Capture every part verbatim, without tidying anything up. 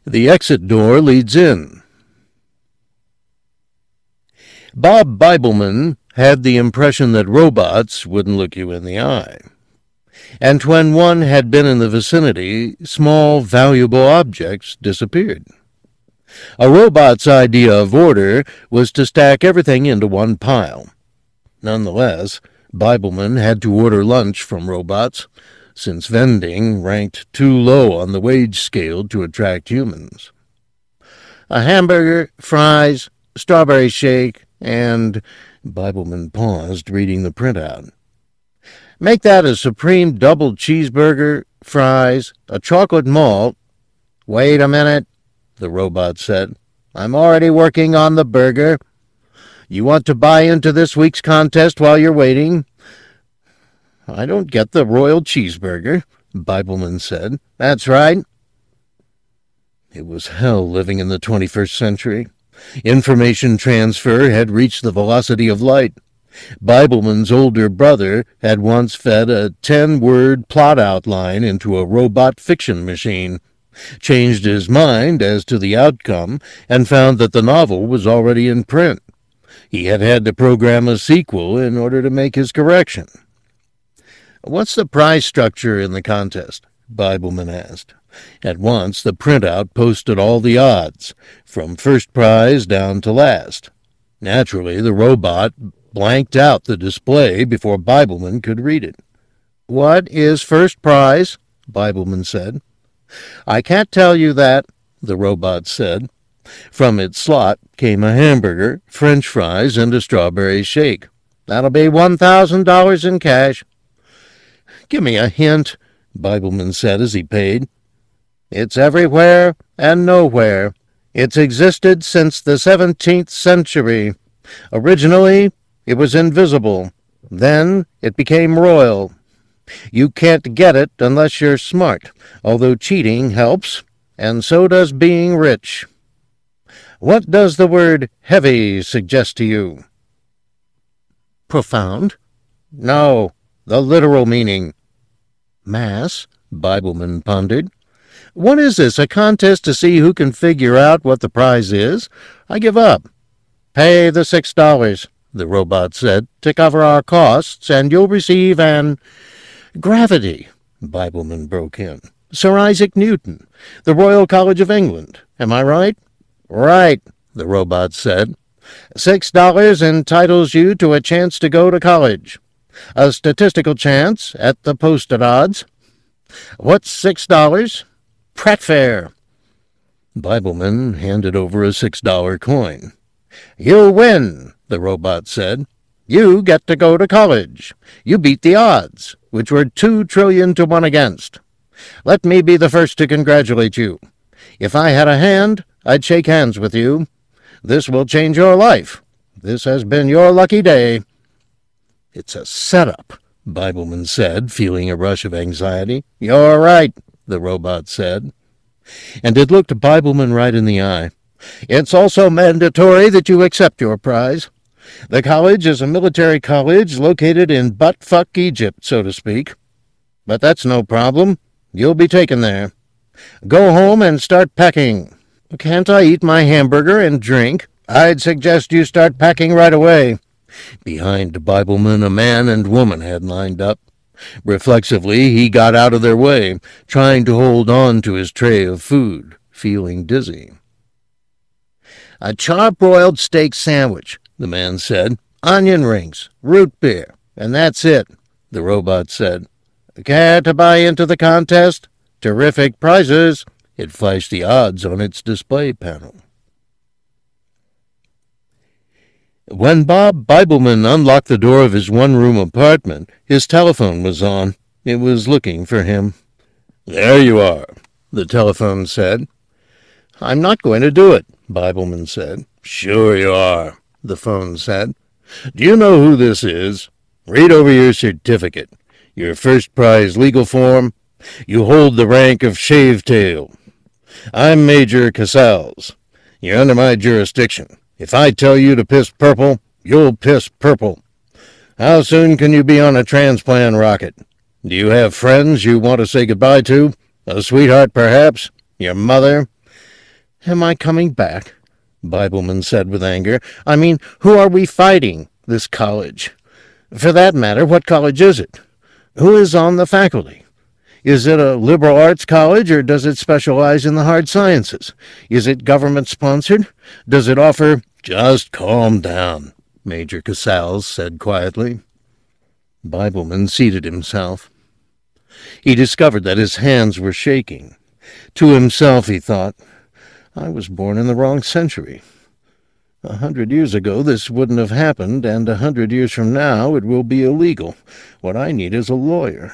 The exit door leads in. Bob Bibleman had the impression that robots wouldn't look you in the eye. And when one had been in the vicinity, small, valuable objects disappeared. A robot's idea of order was to stack everything into one pile. Nonetheless, Bibleman had to order lunch from robots, since vending ranked too low on the wage scale to attract humans. A hamburger, fries, strawberry shake, and... Bibleman paused, reading the printout. Make that a supreme double cheeseburger, fries, a chocolate malt. Wait a minute, the robot said. I'm already working on the burger. You want to buy into this week's contest while you're waiting? I don't get the royal cheeseburger, Bibleman said. That's right. It was hell living in the twenty-first century. Information transfer had reached the velocity of light. Bibleman's older brother had once fed a ten-word plot outline into a robot fiction machine, changed his mind as to the outcome, and found that the novel was already in print. He had had to program a sequel in order to make his correction. What's the prize structure in the contest? Bibleman asked. At once, the printout posted all the odds, from first prize down to last. Naturally, the robot blanked out the display before Bibleman could read it. What is first prize? Bibleman said. I can't tell you that, the robot said. From its slot came a hamburger, French fries, and a strawberry shake. That'll be one thousand dollars in cash. Give me a hint, Bibleman said as he paid. It's everywhere and nowhere. It's existed since the seventeenth century. Originally, it was invisible. Then it became royal. You can't get it unless you're smart, although cheating helps, and so does being rich. What does the word heavy suggest to you? Profound? No, the literal meaning. Mass, Bibleman pondered. What is this, a contest to see who can figure out what the prize is? I give up. Pay the six dollars, the robot said, to cover our costs, and you'll receive an... Gravity, Bibleman broke in. Sir Isaac Newton, the Royal College of England. Am I right? Right, the robot said. Six dollars entitles you to a chance to go to college. A statistical chance at the posted odds. What's six dollars? Pratt fare. Bibleman handed over a six-dollar coin. You win, the robot said. You get to go to college. You beat the odds, which were two trillion to one against. Let me be the first to congratulate you. If I had a hand, I'd shake hands with you. This will change your life. This has been your lucky day. It's a setup, Bibleman said, feeling a rush of anxiety. You're right, the robot said. And it looked Bibleman right in the eye. It's also mandatory that you accept your prize. The college is a military college located in butt-fuck Egypt, so to speak. But that's no problem. You'll be taken there. Go home and start packing. Can't I eat my hamburger and drink? I'd suggest you start packing right away. Behind Bibleman, a man and woman had lined up. Reflexively, he got out of their way, trying to hold on to his tray of food, feeling dizzy. A charbroiled steak sandwich, the man said. Onion rings, root beer, and that's it, the robot said. Care to buy into the contest? Terrific prizes. It flashed the odds on its display panel. When Bob Bibleman unlocked the door of his one-room apartment, his telephone was on. It was looking for him. There you are, the telephone said. I'm not going to do it, Bibleman said. Sure you are, the phone said. Do you know who this is? Read over your certificate. Your first prize legal form. You hold the rank of Shavetail. I'm Major Casals. You're under my jurisdiction. If I tell you to piss purple, you'll piss purple. How soon can you be on a transplant rocket? Do you have friends you want to say goodbye to? A sweetheart, perhaps? Your mother? Am I coming back? Bibleman said with anger. I mean, who are we fighting? This college. For that matter, what college is it? Who is on the faculty? Is it a liberal arts college, or does it specialize in the hard sciences? Is it government-sponsored? Does it offer— Just calm down, Major Casals said quietly. Bibleman seated himself. He discovered that his hands were shaking. To himself he thought, I was born in the wrong century. A hundred years ago this wouldn't have happened, and a hundred years from now it will be illegal. What I need is a lawyer.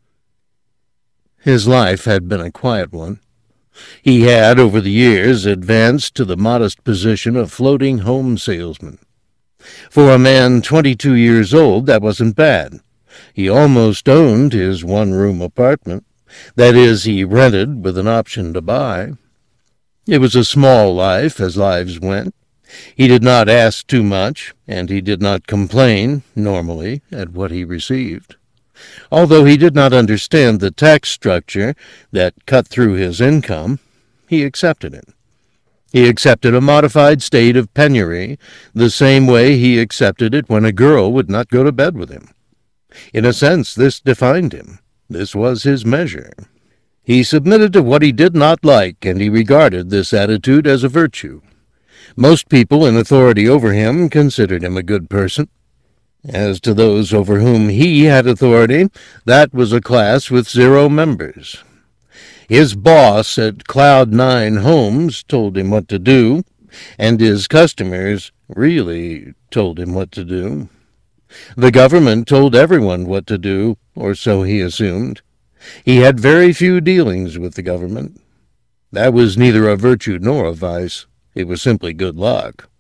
His life had been a quiet one. He had, over the years, advanced to the modest position of floating home salesman. For a man twenty-two years old, that wasn't bad. He almost owned his one-room apartment. That is, he rented with an option to buy. It was a small life, as lives went. He did not ask too much, and he did not complain, normally, at what he received. Although he did not understand the tax structure that cut through his income, he accepted it. He accepted a modified state of penury the same way he accepted it when a girl would not go to bed with him. In a sense, this defined him. This was his measure. He submitted to what he did not like, and he regarded this attitude as a virtue. Most people in authority over him considered him a good person. As to those over whom he had authority, that was a class with zero members. His boss at Cloud Nine Homes told him what to do, and his customers really told him what to do. The government told everyone what to do, or so he assumed. He had very few dealings with the government. That was neither a virtue nor a vice. It was simply good luck.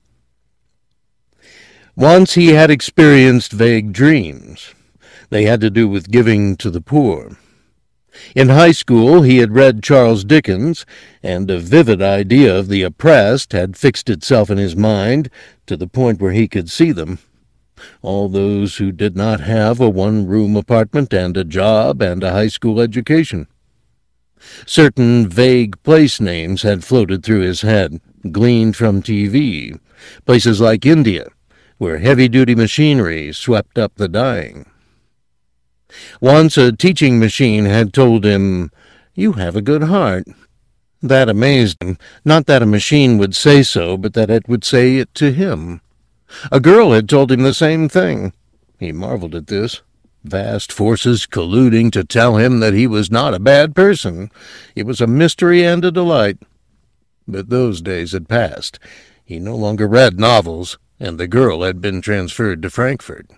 Once he had experienced vague dreams. They had to do with giving to the poor. In high school he had read Charles Dickens, and a vivid idea of the oppressed had fixed itself in his mind to the point where he could see them. All those who did not have a one-room apartment and a job and a high school education. Certain vague place names had floated through his head, gleaned from T V, places like India, where heavy-duty machinery swept up the dying. Once a teaching machine had told him, "You have a good heart." That amazed him, not that a machine would say so, but that it would say it to him. A girl had told him the same thing. He marveled at this. Vast forces colluding to tell him that he was not a bad person. It was a mystery and a delight. But those days had passed. He no longer read novels, and the girl had been transferred to Frankfurt.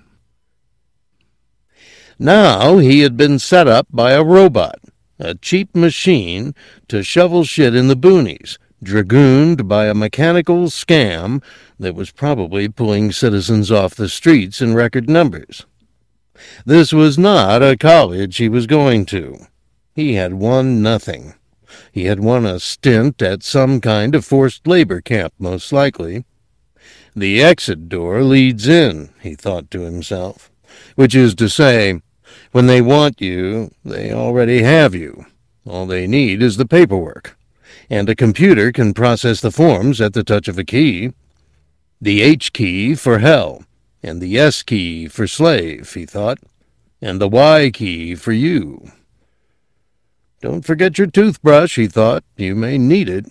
Now he had been set up by a robot, a cheap machine to shovel shit in the boonies, dragooned by a mechanical scam that was probably pulling citizens off the streets in record numbers. This was not a college he was going to. He had won nothing. He had won a stint at some kind of forced labor camp, most likely. The exit door leads in, he thought to himself, which is to say, when they want you, they already have you. All they need is the paperwork, and a computer can process the forms at the touch of a key. The H key for hell, and the S key for slave, he thought, and the Y key for you. Don't forget your toothbrush, he thought. You may need it.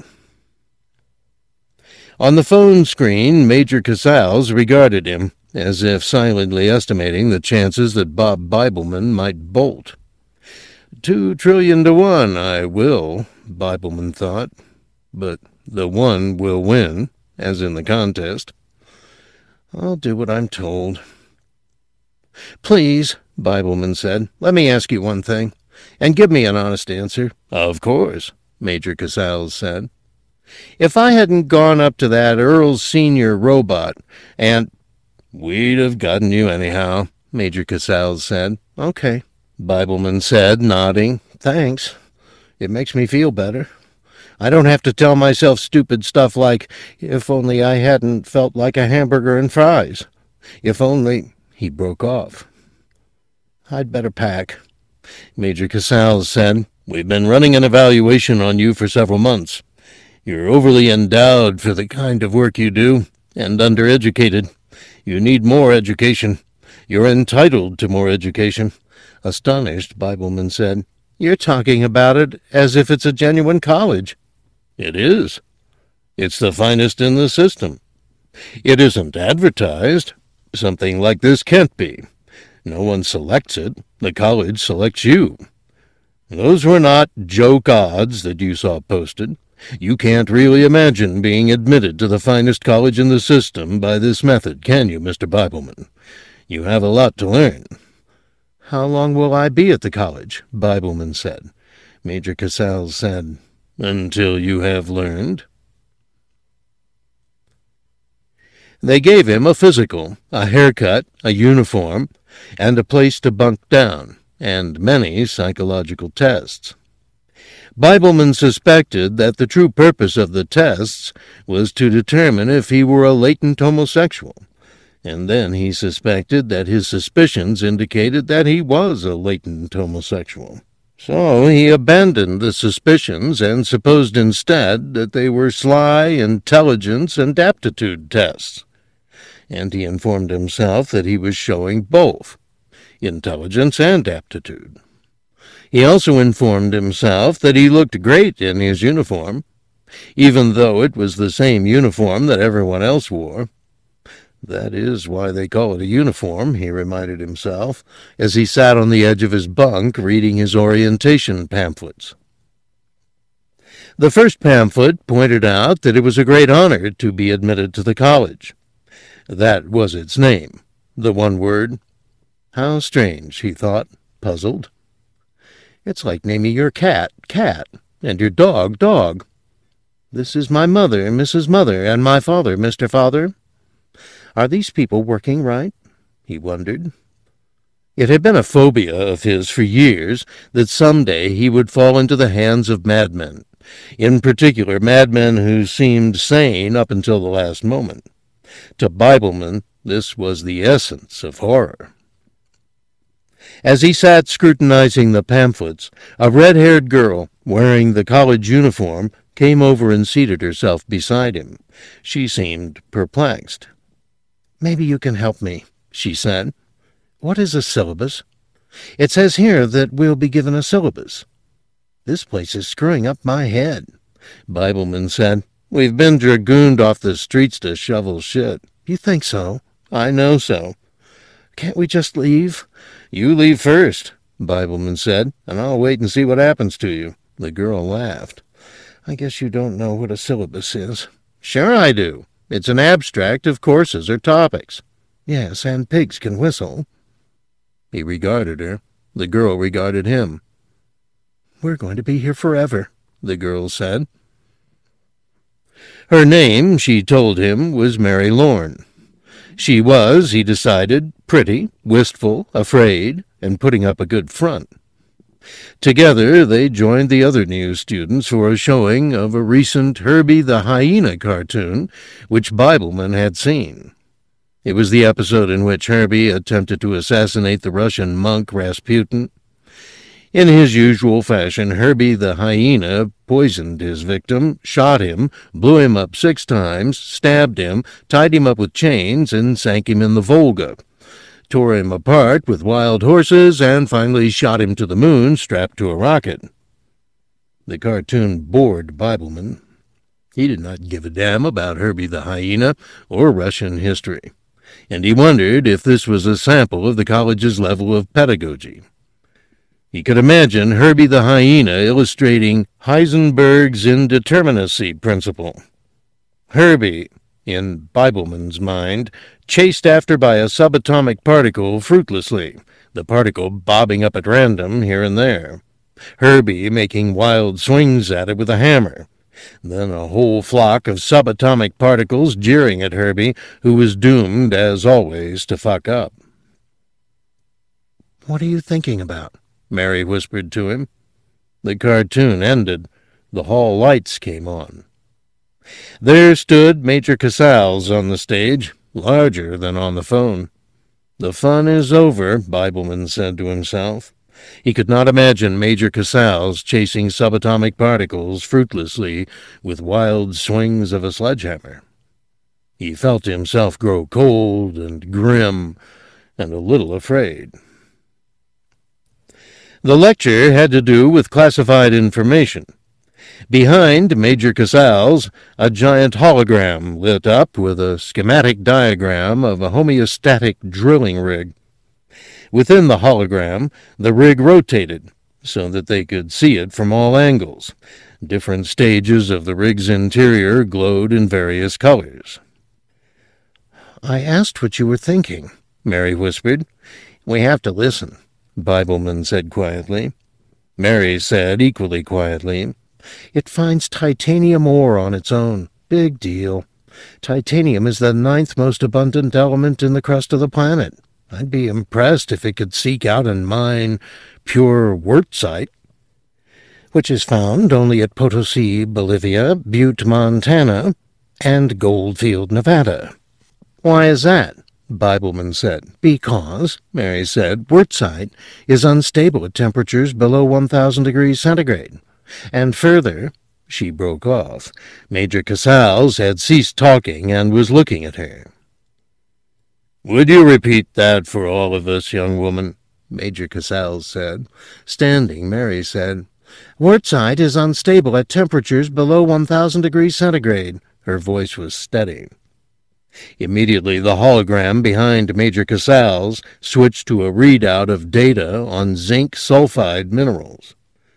On the phone screen, Major Casals regarded him, as if silently estimating the chances that Bob Bibleman might bolt. Two trillion to one, I will, Bibleman thought. But the one will win, as in the contest. I'll do what I'm told. Please, Bibleman said, let me ask you one thing, and give me an honest answer. Of course, Major Casals said. If I hadn't gone up to that Earl's Senior robot, and— We'd have gotten you anyhow, Major Casals said. Okay, Bibleman said, nodding. Thanks. It makes me feel better. I don't have to tell myself stupid stuff like, if only I hadn't felt like a hamburger and fries. If only— He broke off. I'd better pack. Major Casals said, We've been running an evaluation on you for several months. You're overly endowed for the kind of work you do, and undereducated. You need more education. You're entitled to more education." Astonished, Bibleman said, "You're talking about it as if it's a genuine college." "It is. It's the finest in the system. It isn't advertised. Something like this can't be. No one selects it. The college selects you. Those were not joke odds that you saw posted. You can't really imagine being admitted to the finest college in the system by this method, can you, Mister Bibleman? You have a lot to learn." "How long will I be at the college?" Bibleman said. Major Casals said, "Until you have learned." They gave him a physical, a haircut, a uniform, and a place to bunk down, and many psychological tests. Bibleman suspected that the true purpose of the tests was to determine if he were a latent homosexual, and then he suspected that his suspicions indicated that he was a latent homosexual. So he abandoned the suspicions and supposed instead that they were sly intelligence and aptitude tests. And he informed himself that he was showing both, intelligence and aptitude. He also informed himself that he looked great in his uniform, even though it was the same uniform that everyone else wore. That is why they call it a uniform, he reminded himself, as he sat on the edge of his bunk reading his orientation pamphlets. The first pamphlet pointed out that it was a great honor to be admitted to the college. That was its name, the one word. How strange, he thought, puzzled. It's like naming your cat, Cat, and your dog, Dog. This is my mother, Missus Mother, and my father, Mister Father. Are these people working right? He wondered. It had been a phobia of his for years that someday he would fall into the hands of madmen, in particular madmen who seemed sane up until the last moment. To Bibleman, this was the essence of horror. As he sat scrutinizing the pamphlets, a red-haired girl, wearing the college uniform, came over and seated herself beside him. She seemed perplexed. "Maybe you can help me," she said. "What is a syllabus? It says here that we'll be given a syllabus." "This place is screwing up my head," Bibleman said. "We've been dragooned off the streets to shovel shit." "You think so?" "I know so." "Can't we just leave?" "You leave first," Bibleman said, "and I'll wait and see what happens to you." The girl laughed. "I guess you don't know what a syllabus is." "Sure I do. It's an abstract of courses or topics." "Yes, and pigs can whistle." He regarded her. The girl regarded him. "We're going to be here forever," the girl said. Her name, she told him, was Mary Lorne. She was, he decided, pretty, wistful, afraid, and putting up a good front. Together they joined the other new students for a showing of a recent Herbie the Hyena cartoon, which Bibleman had seen. It was the episode in which Herbie attempted to assassinate the Russian monk Rasputin. In his usual fashion, Herbie the Hyena poisoned his victim, shot him, blew him up six times, stabbed him, tied him up with chains, and sank him in the Volga, tore him apart with wild horses, and finally shot him to the moon strapped to a rocket. The cartoon bored Bibleman. He did not give a damn about Herbie the Hyena or Russian history, and he wondered if this was a sample of the college's level of pedagogy. He could imagine Herbie the Hyena illustrating Heisenberg's indeterminacy principle. Herbie, in Bibleman's mind, chased after by a subatomic particle fruitlessly, the particle bobbing up at random here and there. Herbie making wild swings at it with a hammer. Then a whole flock of subatomic particles jeering at Herbie, who was doomed, as always, to fuck up. "What are you thinking about?" Mary whispered to him. The cartoon ended. The hall lights came on. There stood Major Casals on the stage, larger than on the phone. "The fun is over," Bibleman said to himself. He could not imagine Major Casals chasing subatomic particles fruitlessly with wild swings of a sledgehammer. He felt himself grow cold and grim and a little afraid. The lecture had to do with classified information. Behind Major Casals, a giant hologram lit up with a schematic diagram of a homeostatic drilling rig. Within the hologram, the rig rotated so that they could see it from all angles. Different stages of the rig's interior glowed in various colors. "I asked what you were thinking," Mary whispered. "We have to listen," Bibleman said quietly. Mary said equally quietly, "It finds titanium ore on its own. Big deal. Titanium is the ninth most abundant element in the crust of the planet. I'd be impressed if it could seek out and mine pure wurtzite, which is found only at Potosi, Bolivia, Butte, Montana, and Goldfield, Nevada." "Why is that?" Bibleman said. "Because," Mary said, "wurtzite is unstable at temperatures below one thousand degrees centigrade. And further—" She broke off. Major Casals had ceased talking and was looking at her. "Would you repeat that for all of us, young woman?" Major Casals said. Standing, Mary said, "Wurtzite is unstable at temperatures below one thousand degrees centigrade." Her voice was steady. Immediately, the hologram behind Major Casals switched to a readout of data on zinc sulfide minerals.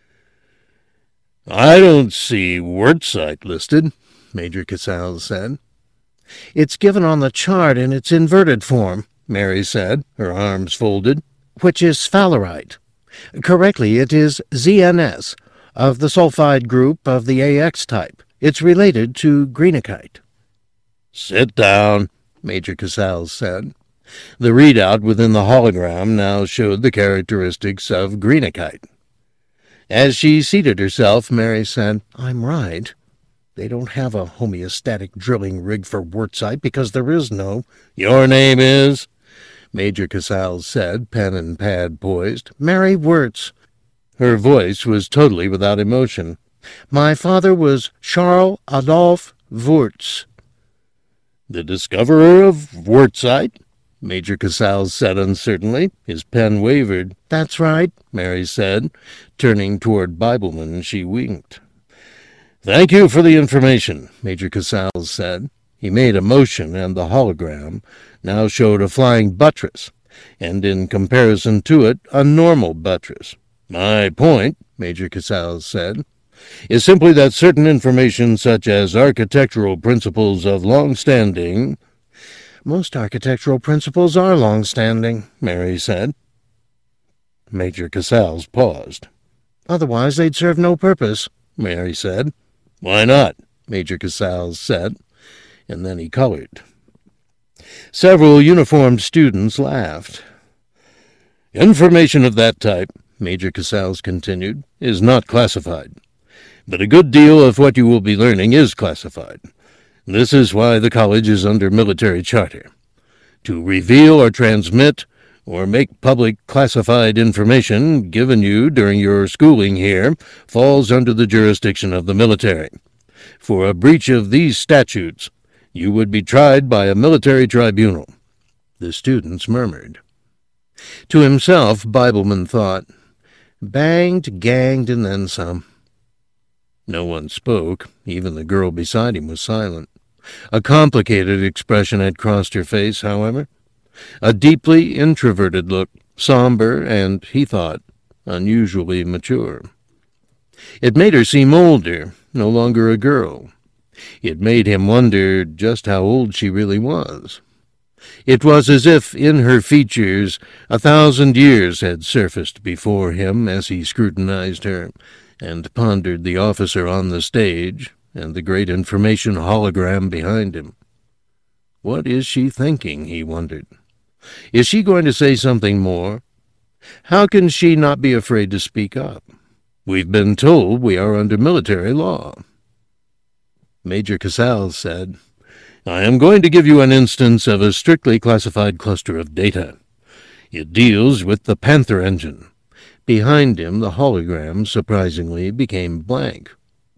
"I don't see wurtzite listed," Major Casals said. "It's given on the chart in its inverted form," Mary said, her arms folded, "which is sphalerite. Correctly, it is Z N S, of the sulfide group of the A X type. It's related to greenekite." "Sit down," Major Casals said. The readout within the hologram now showed the characteristics of greenekite. As she seated herself, Mary said, "I'm right. They don't have a homeostatic drilling rig for wurtzite because there is no." "Your name is?" Major Casals said, pen and pad poised. "Mary Wurtz." Her voice was totally without emotion. "My father was Charles Adolphe Wurtz." "The discoverer of wurtzite?" Major Casals said uncertainly. His pen wavered. "That's right," Mary said. Turning toward Bibleman, she winked. "Thank you for the information," Major Casals said. He made a motion, and the hologram now showed a flying buttress, and in comparison to it, a normal buttress. "My point," Major Casals said, "is simply that certain information such as architectural principles of long-standing—" "Most architectural principles are long-standing," Mary said. Major Casals paused. "Otherwise they'd serve no purpose," Mary said. "Why not?" Major Casals said, and then he colored. Several uniformed students laughed. "Information of that type," Major Casals continued, "is not classified. But a good deal of what you will be learning is classified. This is why the college is under military charter. To reveal or transmit or make public classified information given you during your schooling here falls under the jurisdiction of the military. For a breach of these statutes, you would be tried by a military tribunal." The students murmured. To himself, Bibleman thought, "Banged, ganged, and then some." No one spoke. Even the girl beside him was silent. A complicated expression had crossed her face, however. A deeply introverted look, somber and, he thought, unusually mature. It made her seem older, no longer a girl. It made him wonder just how old she really was. It was as if in her features a thousand years had surfaced before him as he scrutinized her, and pondered the officer on the stage and the great information hologram behind him. What is she thinking, he wondered. Is she going to say something more? How can she not be afraid to speak up? We've been told we are under military law. Major Casals said, "I am going to give you an instance of a strictly classified cluster of data. It deals with the Panther engine. Behind him, the hologram, surprisingly, became blank.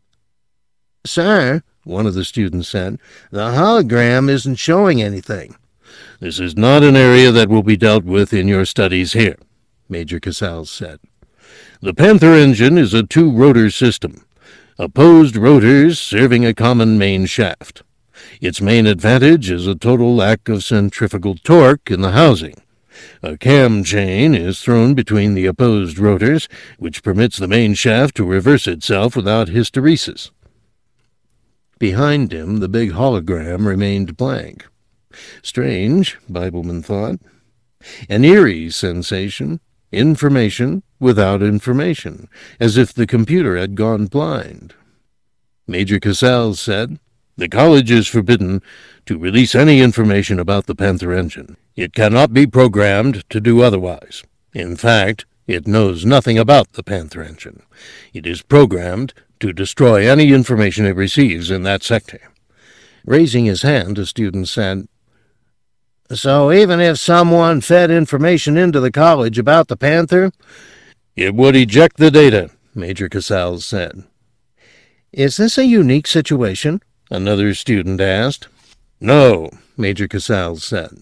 "Sir," one of the students said, "the hologram isn't showing anything." "This is not an area that will be dealt with in your studies here," Major Casals said. "The Panther engine is a two-rotor system, opposed rotors serving a common main shaft. Its main advantage is a total lack of centrifugal torque in the housing. A cam chain is thrown between the opposed rotors, which permits the main shaft to reverse itself without hysteresis." Behind him, the big hologram remained blank. Strange, Bibleman thought. An eerie sensation, information without information, as if the computer had gone blind. Major Casals said, "The college is forbidden to release any information about the Panther engine. It cannot be programmed to do otherwise. In fact, it knows nothing about the Panther engine. It is programmed to destroy any information it receives in that sector." Raising his hand, a student said, "So even if someone fed information into the college about the Panther?" "It would eject the data," Major Casals said. "Is this a unique situation?" another student asked. "No," Major Casals said.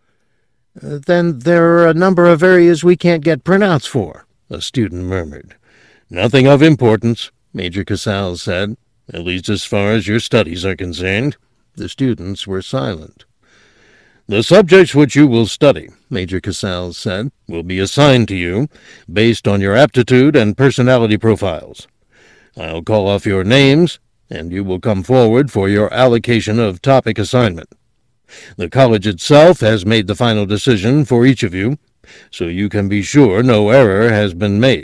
"Then there are a number of areas we can't get printouts for," a student murmured. "Nothing of importance," Major Casals said, "at least as far as your studies are concerned." The students were silent. "The subjects which you will study," Major Casals said, "will be assigned to you based on your aptitude and personality profiles. I'll call off your names, and you will come forward for your allocation of topic assignment. The college itself has made the final decision for each of you, so you can be sure no error has been made."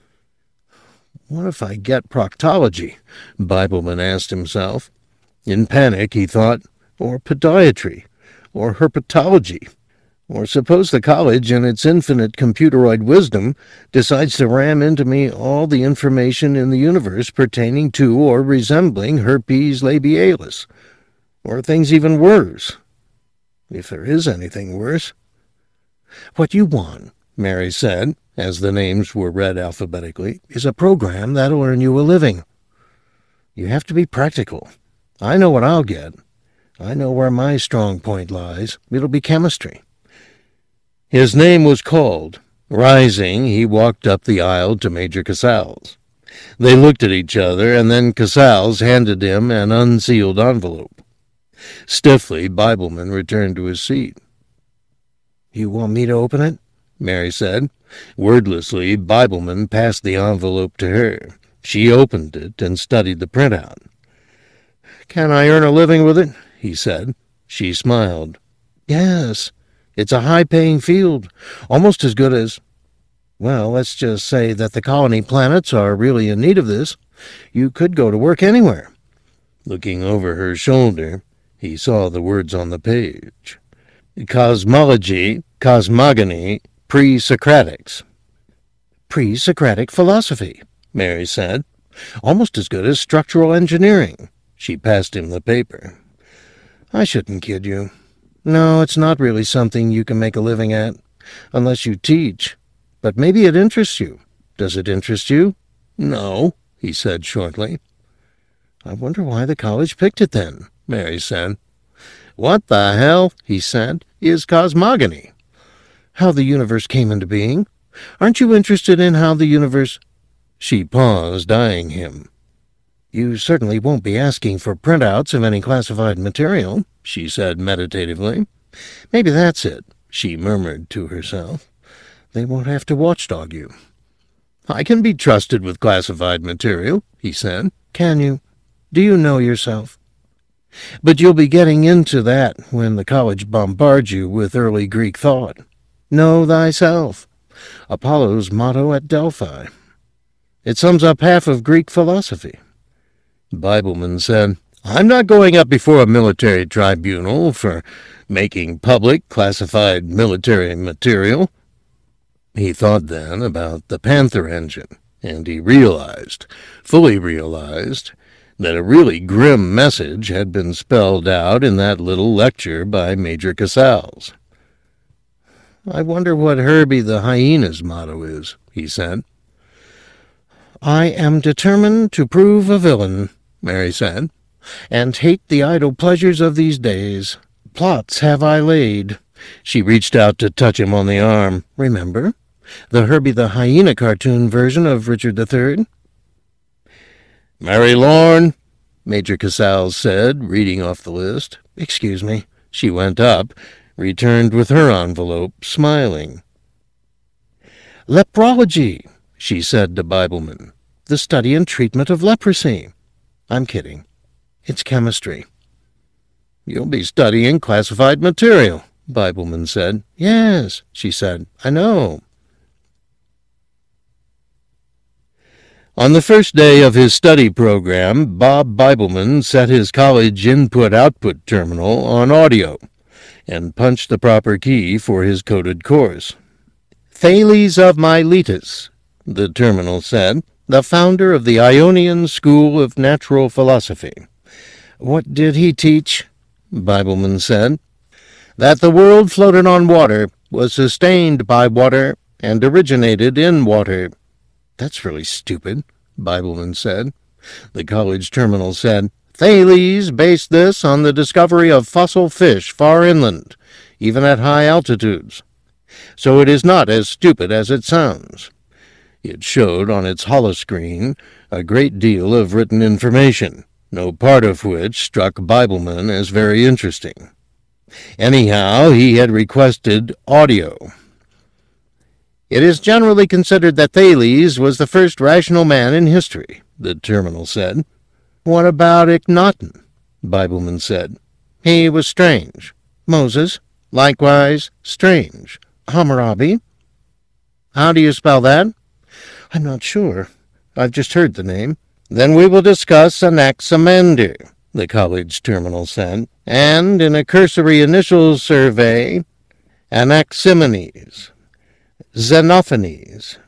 "What if I get proctology?" Bibleman asked himself. In panic, he thought, or podiatry, or herpetology. Or suppose the college, in its infinite computeroid wisdom, decides to ram into me all the information in the universe pertaining to or resembling herpes labialis, or things even worse, if there is anything worse. "What you want," Mary said, as the names were read alphabetically, "is a program that'll earn you a living. You have to be practical. I know what I'll get. I know where my strong point lies. It'll be chemistry." His name was called. Rising, he walked up the aisle to Major Casals. They looked at each other, and then Casals handed him an unsealed envelope. Stiffly, Bibleman returned to his seat. "You want me to open it?" Mary said. Wordlessly, Bibleman passed the envelope to her. She opened it and studied the printout. "Can I earn a living with it?" he said. She smiled. "Yes. It's a high-paying field, almost as good as... Well, let's just say that the colony planets are really in need of this. You could go to work anywhere." Looking over her shoulder, he saw the words on the page. "Cosmology, cosmogony, pre-Socratics." "Pre-Socratic philosophy," Mary said. "Almost as good as structural engineering." She passed him the paper. "I shouldn't kid you. No, it's not really something you can make a living at, unless you teach. But maybe it interests you. Does it interest you?" "No," he said shortly. "I wonder why the college picked it then," Mary said. "What the hell," he said, "is cosmogony?" "How the universe came into being. Aren't you interested in how the universe—" She paused, eyeing him. "You certainly won't be asking for printouts of any classified material," she said meditatively. "Maybe that's it," she murmured to herself. "They won't have to watchdog you." "I can be trusted with classified material," he said. "Can you? Do you know yourself? But you'll be getting into that when the college bombards you with early Greek thought. Know thyself. Apollo's motto at Delphi. It sums up half of Greek philosophy." Bibleman said, "I'm not going up before a military tribunal for making public classified military material." He thought then about the Panther engine, and he realized, fully realized, that a really grim message had been spelled out in that little lecture by Major Casals. I wonder what Herbie the hyena's motto is, he said. I am determined to prove a villain, Mary said, and hate the idle pleasures of these days. Plots have I laid. She reached out to touch him on the arm. Remember? The Herbie the hyena cartoon version of Richard the Third? Mary Lorne, Major Casals said, reading off the list. Excuse me. She went up, returned with her envelope, smiling. Leprology, she said to Bibleman. The study and treatment of leprosy. I'm kidding. It's chemistry. You'll be studying classified material, Bibleman said. Yes, she said. I know. On the first day of his study program, Bob Bibleman set his college input-output terminal on audio and punched the proper key for his coded course. Thales of Miletus, the terminal said, the founder of the Ionian School of Natural Philosophy. What did he teach? Bibleman said. That the world floated on water, was sustained by water, and originated in water. That's really stupid, Bibleman said. The college terminal said, Thales based this on the discovery of fossil fish far inland, even at high altitudes. So it is not as stupid as it sounds. It showed on its holoscreen a great deal of written information, no part of which struck Bibleman as very interesting. Anyhow, he had requested audio. It is generally considered that Thales was the first rational man in history, the terminal said. What about Akhenaten? Bibleman said. He was strange. Moses, likewise, strange. Hammurabi? How do you spell that? I'm not sure. I've just heard the name. Then we will discuss Anaximander, the college terminal said, and in a cursory initial survey, Anaximenes, Xenophanes,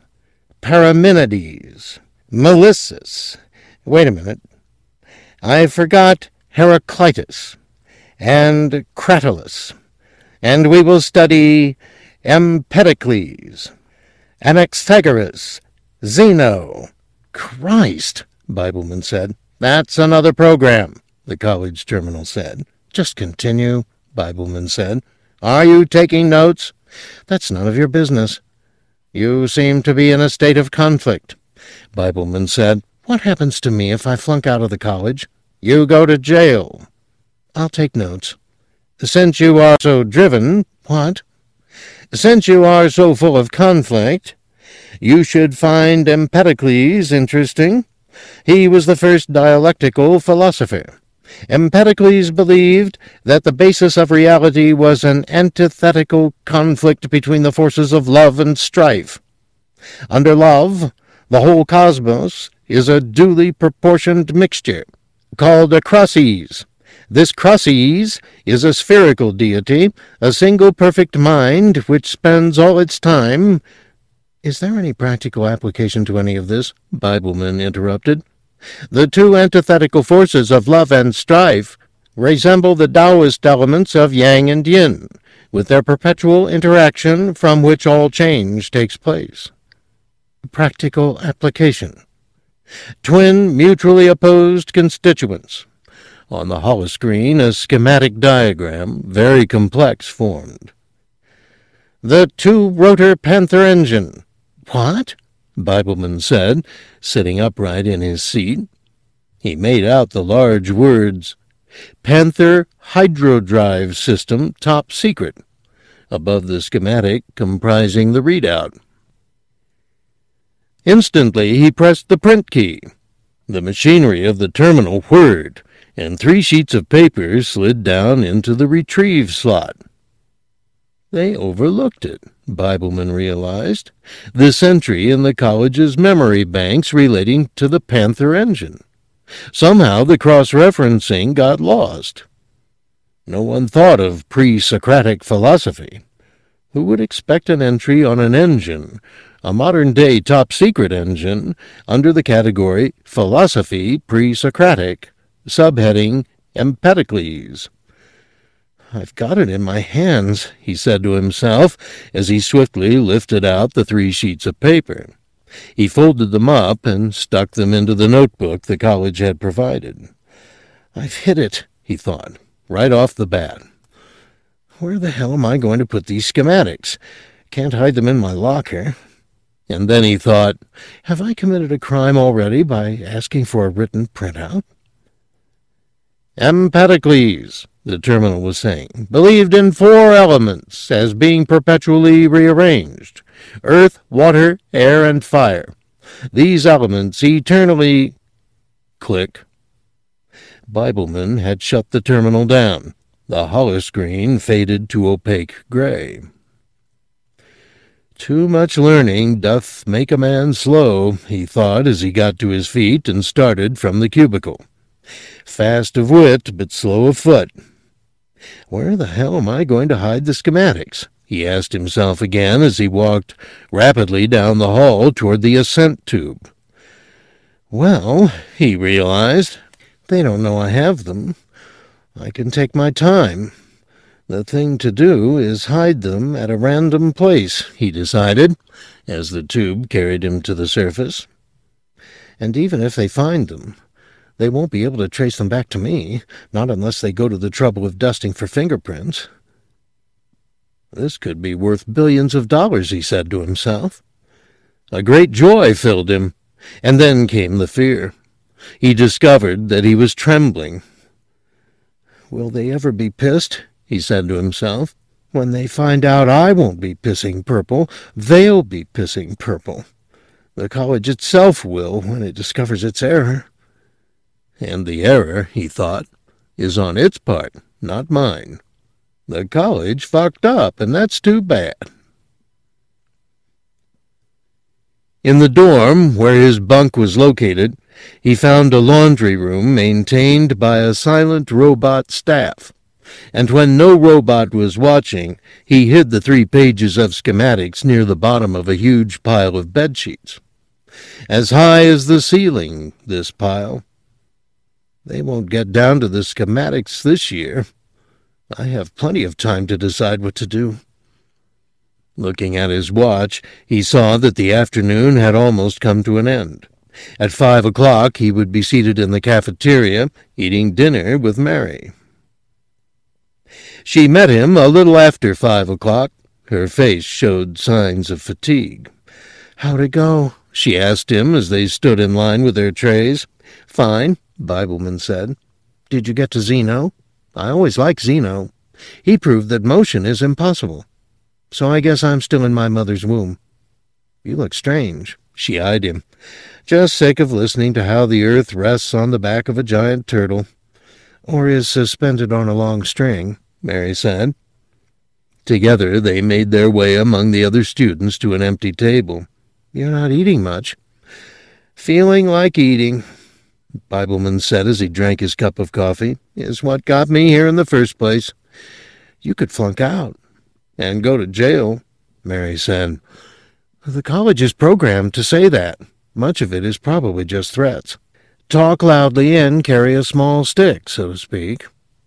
Parmenides, Melissus. Wait a minute. I forgot Heraclitus and Cratylus, and we will study Empedocles, Anaxagoras, Zeno. Christ, Bibleman said. That's another program, the college terminal said. Just continue, Bibleman said. Are you taking notes? That's none of your business. You seem to be in a state of conflict, Bibleman said. What happens to me if I flunk out of the college? You go to jail. I'll take notes. Since you are so driven, what? Since you are so full of conflict, you should find Empedocles interesting. He was the first dialectical philosopher. Empedocles believed that the basis of reality was an antithetical conflict between the forces of love and strife. Under love, the whole cosmos is a duly proportioned mixture, called a Chrosis. This Chrosis is a spherical deity, a single perfect mind which spends all its time— Is there any practical application to any of this? Bibleman interrupted. The two antithetical forces of love and strife resemble the Taoist elements of yang and yin, with their perpetual interaction from which all change takes place. Practical application. Twin mutually opposed constituents. On the holoscreen, a schematic diagram, very complex, formed. The two-rotor Panther engine. What? Bibleman said, sitting upright in his seat. He made out the large words, Panther Hydrodrive System Top Secret, above the schematic comprising the readout. Instantly he pressed the print key. The machinery of the terminal whirred, and three sheets of paper slid down into the retrieve slot. They overlooked it, Bibleman realized, this entry in the college's memory banks relating to the Panther engine. Somehow the cross-referencing got lost. No one thought of pre-Socratic philosophy. Who would expect an entry on an engine, a modern-day top-secret engine, under the category Philosophy Pre-Socratic, subheading Empedocles? I've got it in my hands, he said to himself as he swiftly lifted out the three sheets of paper. He folded them up and stuck them into the notebook the college had provided. I've hit it, he thought, right off the bat. Where the hell am I going to put these schematics? Can't hide them in my locker. And then he thought, have I committed a crime already by asking for a written printout? Empedocles, the terminal was saying, believed in four elements as being perpetually rearranged: earth, water, air, and fire. These elements eternally... Click. Bibleman had shut the terminal down. The holoscreen faded to opaque gray. Too much learning doth make a man slow, he thought as he got to his feet and started from the cubicle. Fast of wit, but slow of foot. Where the hell am I going to hide the schematics? He asked himself again as he walked rapidly down the hall toward the ascent tube. Well, he realized, they don't know I have them. I can take my time. The thing to do is hide them at a random place, he decided, as the tube carried him to the surface. And even if they find them, they won't be able to trace them back to me, not unless they go to the trouble of dusting for fingerprints. This could be worth billions of dollars, he said to himself. A great joy filled him, and then came the fear. He discovered that he was trembling. Will they ever be pissed? He said to himself. When they find out I won't be pissing purple, they'll be pissing purple. The college itself will when it discovers its error. And the error, he thought, is on its part, not mine. The college fucked up, and that's too bad. In the dorm, where his bunk was located, he found a laundry room maintained by a silent robot staff, and when no robot was watching, he hid the three pages of schematics near the bottom of a huge pile of bedsheets. As high as the ceiling, this pile. They won't get down to the schematics this year. I have plenty of time to decide what to do. Looking at his watch, he saw that the afternoon had almost come to an end. At five o'clock he would be seated in the cafeteria, eating dinner with Mary. She met him a little after five o'clock. Her face showed signs of fatigue. How'd it go? She asked him as they stood in line with their trays. Fine, Bibleman said. Did you get to Zeno? I always like Zeno. He proved that motion is impossible. So I guess I'm still in my mother's womb. You look strange. She eyed him. Just sick of listening to how the earth rests on the back of a giant turtle. Or is suspended on a long string, Mary said. Together they made their way among the other students to an empty table. You're not eating much. Feeling like eating, Bibleman said as he drank his cup of coffee, is what got me here in the first place. You could flunk out. And go to jail, Mary said. The college is programmed to say that. Much of it is probably just threats. Talk loudly and carry a small stick, so to speak.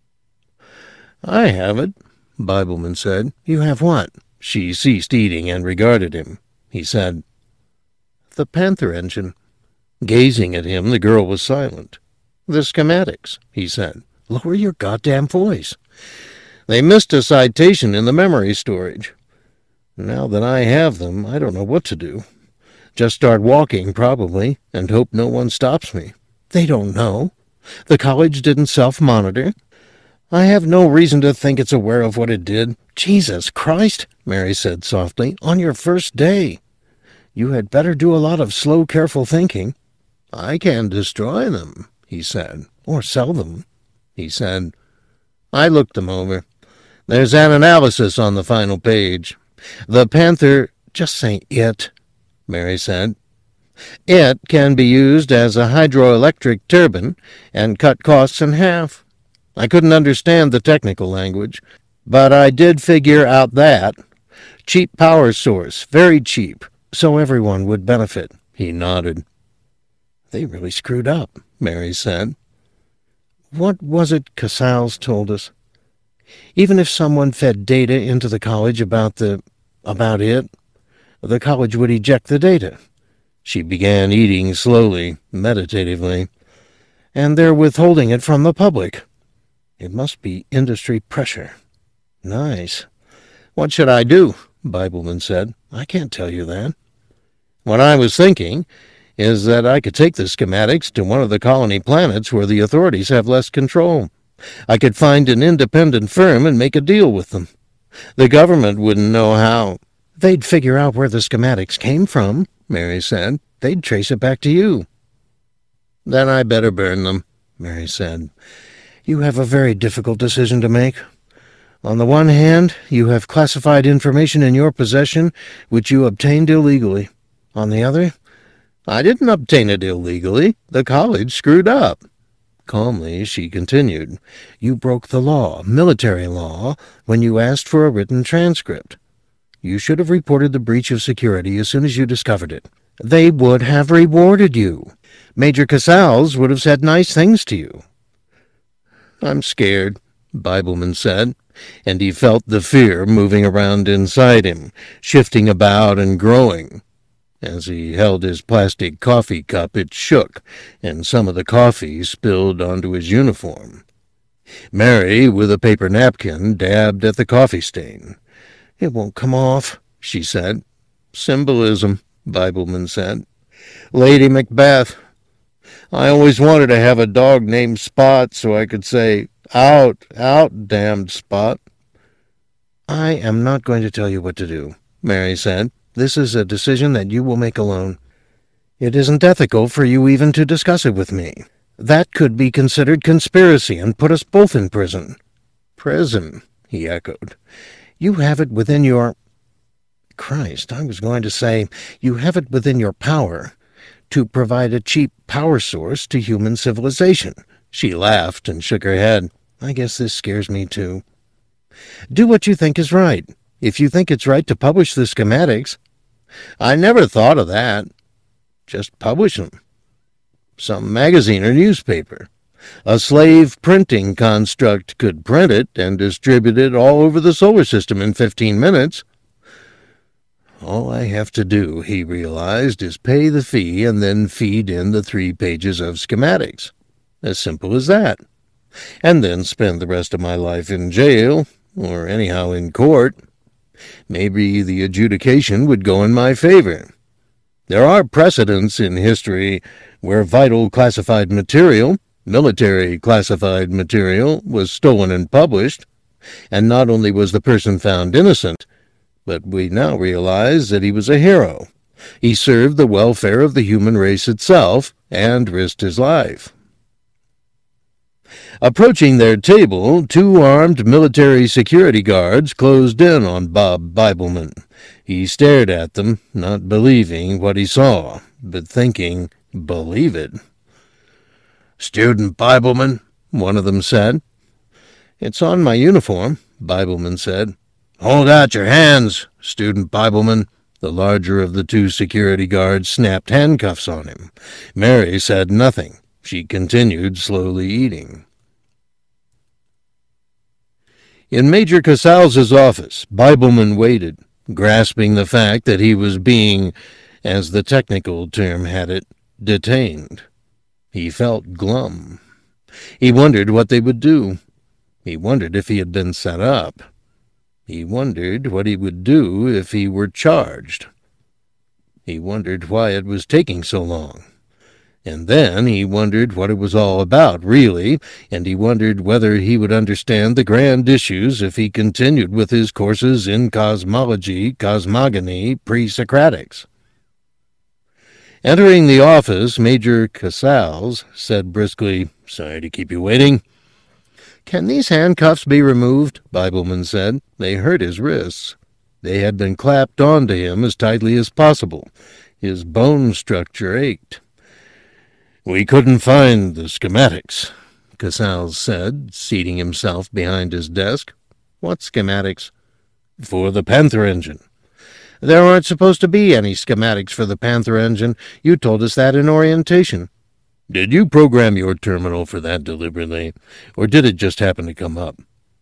I have it, Bibleman said. You have what? She ceased eating and regarded him. He said, The Panther engine. Gazing at him, the girl was silent. The schematics, he said. Lower your goddamn voice. They missed a citation in the memory storage. Now that I have them, I don't know what to do. Just start walking, probably, and hope no one stops me. They don't know. The college didn't self-monitor. I have no reason to think it's aware of what it did. Jesus Christ, Mary said softly, on your first day. You had better do a lot of slow, careful thinking. I can destroy them, he said, or sell them, he said. I looked them over. There's an analysis on the final page. The Panther, just say it, Mary said. It can be used as a hydroelectric turbine and cut costs in half. I couldn't understand the technical language, but I did figure out that. Cheap power source, very cheap, so everyone would benefit. He nodded. They really screwed up, Mary said. What was it Casals told us? Even if someone fed data into the college about the... about it, the college would eject the data. She began eating slowly, meditatively, and they're withholding it from the public. It must be industry pressure. Nice. What should I do? Bibleman said. I can't tell you that. What I was thinking is that I could take the schematics to one of the colony planets where the authorities have less control. I could find an independent firm and make a deal with them. The government wouldn't know how. They'd figure out where the schematics came from, Mary said. They'd trace it back to you. Then I better burn them, Mary said. You have a very difficult decision to make. On the one hand, you have classified information in your possession which you obtained illegally. On the other, I didn't obtain it illegally. The college screwed up. Calmly, she continued, you broke the law, military law, when you asked for a written transcript. You should have reported the breach of security as soon as you discovered it. They would have rewarded you. Major Casals would have said nice things to you. I'm scared, Bibleman said, and he felt the fear moving around inside him, shifting about and growing. As he held his plastic coffee cup, it shook, and some of the coffee spilled onto his uniform. Mary, with a paper napkin, dabbed at the coffee stain. It won't come off, she said. Symbolism, Bibleman said. Lady Macbeth. I always wanted to have a dog named Spot so I could say, out, out, damned Spot. I am not going to tell you what to do, Mary said. This is a decision that you will make alone. It isn't ethical for you even to discuss it with me. That could be considered conspiracy and put us both in prison. Prison, he echoed. You have it within your... Christ, I was going to say, you have it within your power to provide a cheap power source to human civilization. She laughed and shook her head. I guess this scares me too. Do what you think is right. If you think it's right to publish the schematics, I never thought of that. Just publish them. Some magazine or newspaper. A slave printing construct could print it and distribute it all over the solar system in fifteen minutes. All I have to do, he realized, is pay the fee and then feed in the three pages of schematics. As simple as that. And then spend the rest of my life in jail, or anyhow in court. Maybe the adjudication would go in my favor. There are precedents in history where vital classified material, military classified material, was stolen and published, and not only was the person found innocent, but we now realize that he was a hero. He served the welfare of the human race itself and risked his life. Approaching their table, two armed military security guards closed in on Bob Bibleman. He stared at them, not believing what he saw, but thinking, believe it. Student Bibleman, one of them said. It's on my uniform, Bibleman said. Hold out your hands, Student Bibleman. The larger of the two security guards snapped handcuffs on him. Mary said nothing. She continued slowly eating. In Major Casals's office, Bibleman waited, grasping the fact that he was being, as the technical term had it, detained. He felt glum. He wondered what they would do. He wondered if he had been set up. He wondered what he would do if he were charged. He wondered why it was taking so long. And then he wondered what it was all about, really, and he wondered whether he would understand the grand issues if he continued with his courses in cosmology, cosmogony, pre-Socratics. Entering the office, Major Casals said briskly, Sorry to keep you waiting. Can these handcuffs be removed? Bibleman said. They hurt his wrists. They had been clapped onto him as tightly as possible. His bone structure ached. We couldn't find the schematics, Casals said, seating himself behind his desk. What schematics? For the Panther engine. There aren't supposed to be any schematics for the Panther engine. You told us that in orientation. Did you program your terminal for that deliberately, or did it just happen to come up?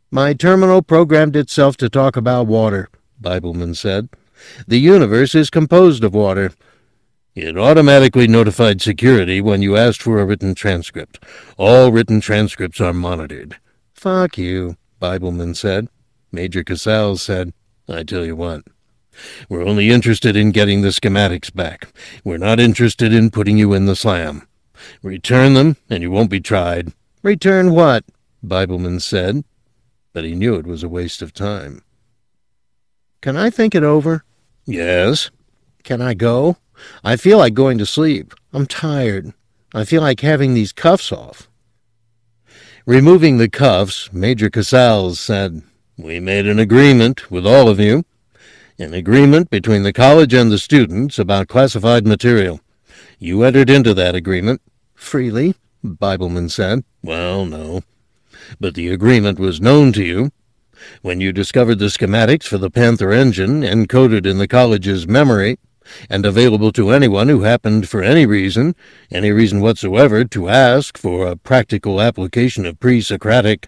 My terminal programmed itself to talk about water, Bibleman said. The universe is composed of water. It automatically notified security when you asked for a written transcript. All written transcripts are monitored. Fuck you, Bibleman said. Major Casals said, I tell you what, we're only interested in getting the schematics back. We're not interested in putting you in the slam. Return them, and you won't be tried. Return what? Bibleman said, but he knew it was a waste of time. Can I think it over? Yes. Can I go? I feel like going to sleep. I'm tired. I feel like having these cuffs off. Removing the cuffs, Major Casals said, We made an agreement with all of you. An agreement between the college and the students about classified material. You entered into that agreement. Freely, Bibleman said. Well, no. But the agreement was known to you. When you discovered the schematics for the Panther engine encoded in the college's memory and available to anyone who happened for any reason, any reason whatsoever, to ask for a practical application of pre-Socratic...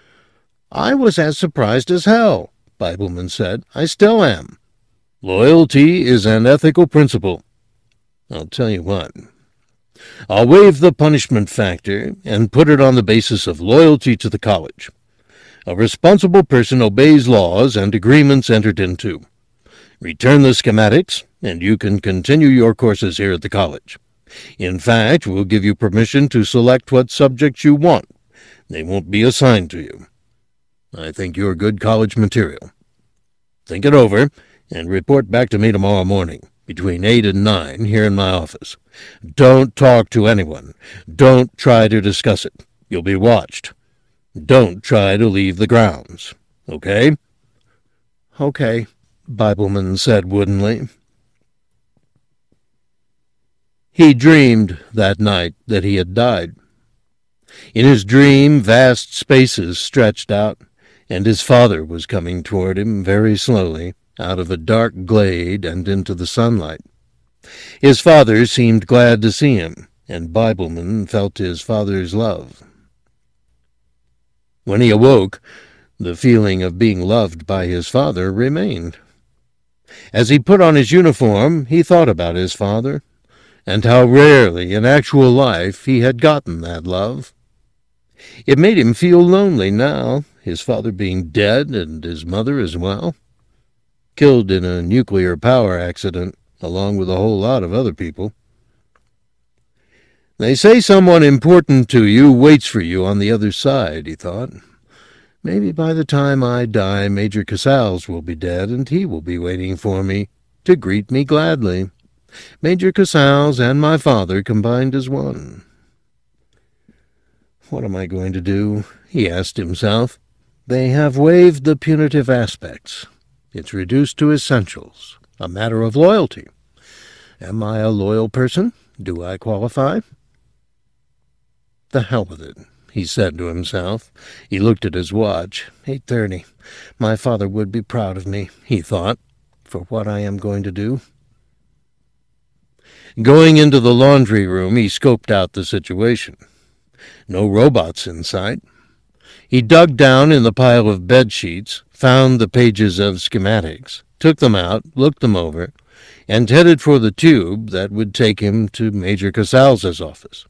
I was as surprised as hell, Bibleman said. I still am. Loyalty is an ethical principle. I'll tell you what. I'll waive the punishment factor and put it on the basis of loyalty to the college. A responsible person obeys laws and agreements entered into. Return the schematics, and you can continue your courses here at the college. In fact, we'll give you permission to select what subjects you want. They won't be assigned to you. I think you're good college material. Think it over, and report back to me tomorrow morning, between eight and nine, here in my office. Don't talk to anyone. Don't try to discuss it. You'll be watched. Don't try to leave the grounds. Okay? Okay, Bibleman said woodenly. He dreamed that night that he had died. In his dream, vast spaces stretched out, and his father was coming toward him very slowly, out of a dark glade and into the sunlight. His father seemed glad to see him, and Bibleman felt his father's love. When he awoke, the feeling of being loved by his father remained. As he put on his uniform, he thought about his father, and how rarely in actual life he had gotten that love. It made him feel lonely now, his father being dead and his mother as well. Killed in a nuclear power accident, along with a whole lot of other people. They say someone important to you waits for you on the other side, he thought. Maybe by the time I die, Major Casals will be dead, and he will be waiting for me to greet me gladly. Major Casals and my father combined as one. What am I going to do? He asked himself. They have waived the punitive aspects. It's reduced to essentials, a matter of loyalty. Am I a loyal person? Do I qualify? The hell with it, he said to himself. He looked at his watch. eight thirty. My father would be proud of me, he thought, for what I am going to do. Going into the laundry room, he scoped out the situation. No robots in sight. He dug down in the pile of bed sheets, found the pages of schematics, took them out, looked them over, and headed for the tube that would take him to Major Casal's office.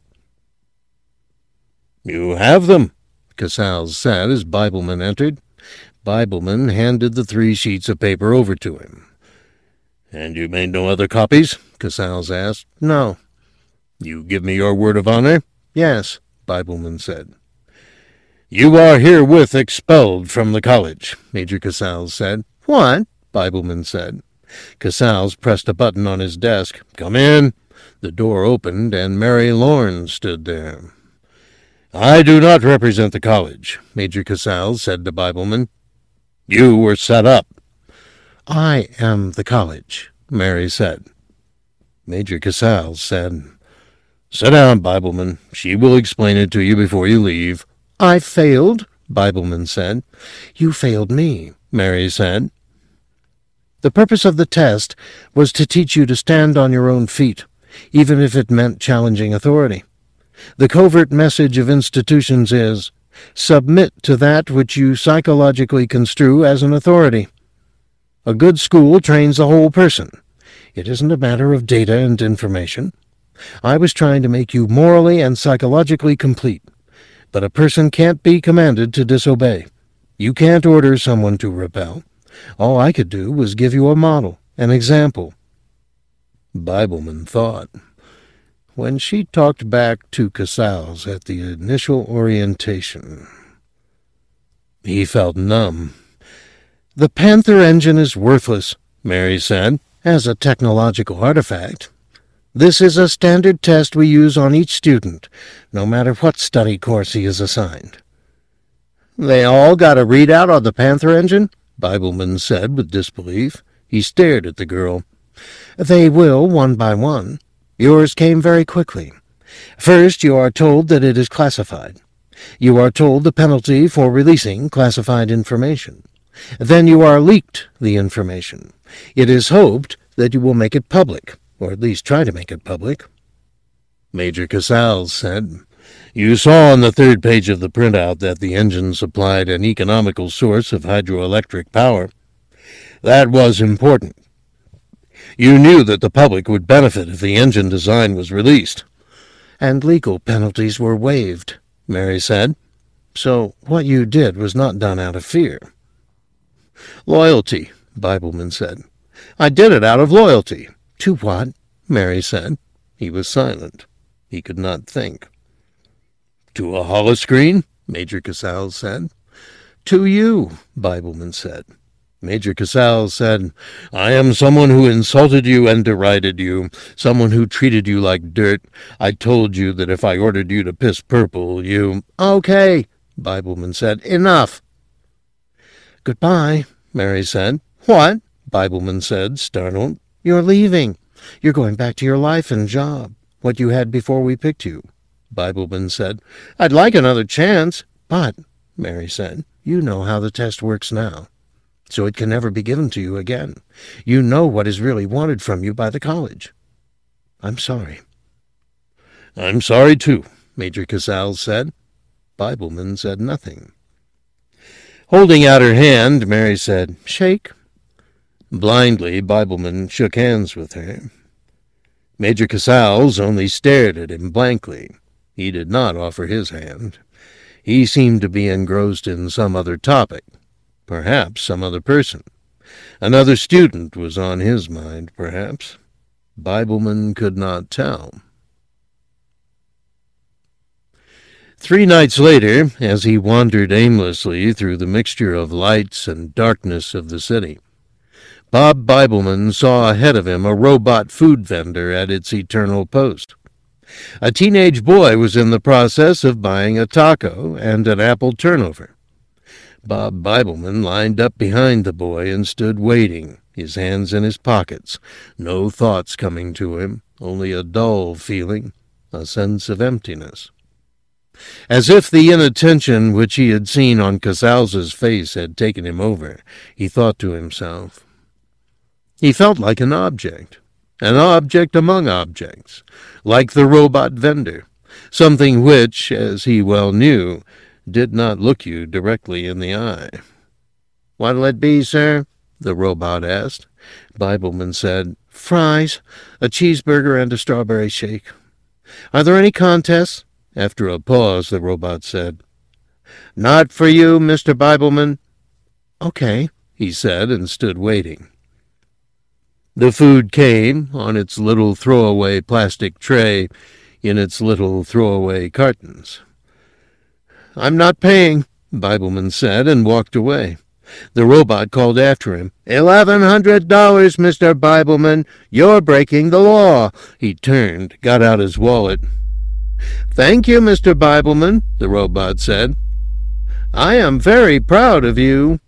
You have them, Casals said as Bibleman entered. Bibleman handed the three sheets of paper over to him. And you made no other copies? Casals asked. No. You give me your word of honor? Yes, Bibleman said. You are herewith expelled from the college, Major Casals said. What? Bibleman said. Casals pressed a button on his desk. Come in. The door opened, and Mary Lorne stood there. I do not represent the college, Major Casals said to Bibleman. You were set up. I am the college, Mary said. Major Casals said, Sit down, Bibleman. She will explain it to you before you leave. I failed, Bibleman said. You failed me, Mary said. The purpose of the test was to teach you to stand on your own feet, even if it meant challenging authority. The covert message of institutions is, Submit to that which you psychologically construe as an authority. A good school trains the whole person. It isn't a matter of data and information. I was trying to make you morally and psychologically complete. But a person can't be commanded to disobey. You can't order someone to rebel. All I could do was give you a model, an example. Bibleman thought. When she talked back to Casals at the initial orientation, he felt numb. The Panther engine is worthless, Mary said, as a technological artifact. This is a standard test we use on each student, no matter what study course he is assigned. They all got a readout on the Panther engine? Bibleman said with disbelief. He stared at the girl. They will, one by one. Yours came very quickly. First, you are told that it is classified. You are told the penalty for releasing classified information. Then you are leaked the information. It is hoped that you will make it public, or at least try to make it public. Major Casals said, You saw on the third page of the printout that the engine supplied an economical source of hydroelectric power. That was important. You knew that the public would benefit if the engine design was released. And legal penalties were waived, Mary said. So what you did was not done out of fear. Loyalty, Bibleman said. I did it out of loyalty. To what? Mary said. He was silent. He could not think. To a holoscreen, Major Casals said. To you, Bibleman said. Major Casals said, I am someone who insulted you and derided you, someone who treated you like dirt. I told you that if I ordered you to piss purple, you... Okay, Bibleman said. Enough. Goodbye, Mary said. What? Bibleman said, startled. You're leaving. You're going back to your life and job, what you had before we picked you. Bibleman said, I'd like another chance. But, Mary said, you know how the test works now. So it can never be given to you again. You know what is really wanted from you by the college. I'm sorry. I'm sorry, too, Major Casals said. Bibleman said nothing. Holding out her hand, Mary said, Shake. Blindly, Bibleman shook hands with her. Major Casals only stared at him blankly. He did not offer his hand. He seemed to be engrossed in some other topic. Perhaps some other person. Another student was on his mind, perhaps. Bibleman could not tell. Three nights later, as he wandered aimlessly through the mixture of lights and darkness of the city, Bob Bibleman saw ahead of him a robot food vendor at its eternal post. A teenage boy was in the process of buying a taco and an apple turnover. Bob Bibleman lined up behind the boy and stood waiting, his hands in his pockets, no thoughts coming to him, only a dull feeling, a sense of emptiness. As if the inattention which he had seen on Casals's face had taken him over, he thought to himself. He felt like an object, an object among objects, like the robot vendor, something which, as he well knew, did not look you directly in the eye. What'll it be, sir? The robot asked. Bibleman said, Fries, a cheeseburger, and a strawberry shake. Are there any contests? After a pause, the robot said, Not for you, Mister Bibleman. Okay, he said, and stood waiting. The food came on its little throwaway plastic tray, in its little throwaway cartons. I'm not paying, Bibleman said, and walked away. The robot called after him, Eleven hundred dollars, Mister Bibleman. You're breaking the law. He turned, got out his wallet. Thank you, Mister Bibleman, the robot said. I am very proud of you.